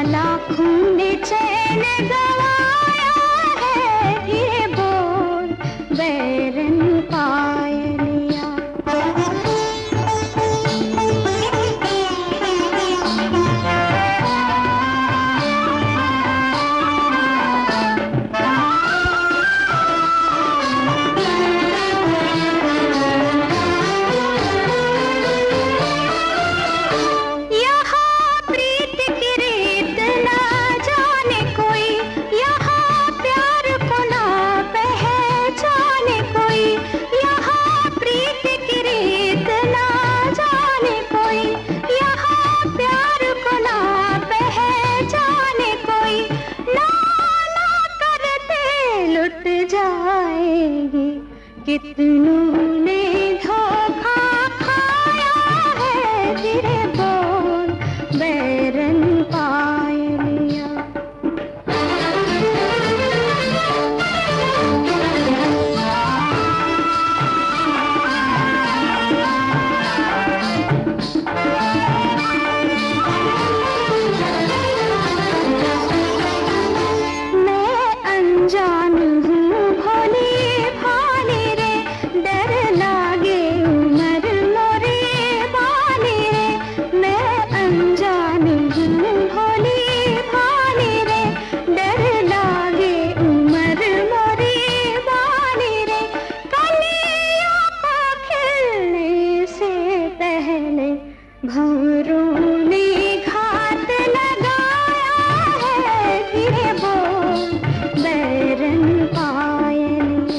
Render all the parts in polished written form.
लाखों ने चैन गवाया है, धीरे बोल बैरन पायलिया। जाएगी कितनों ने धोखा खाया है, तेरे बोल बैरन पायलिया। मैं अनजान हूँ भंवरों ने घात लगाया है, धीरे बोल बैरन पायलिया।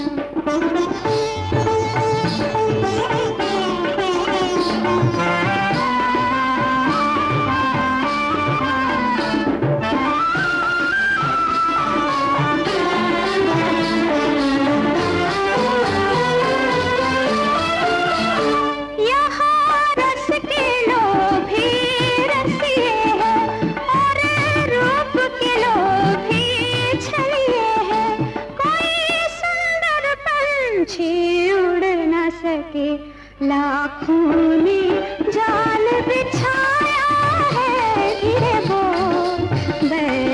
उड़ न सके लाखों ने जाल बिछाया है, धीरे बोल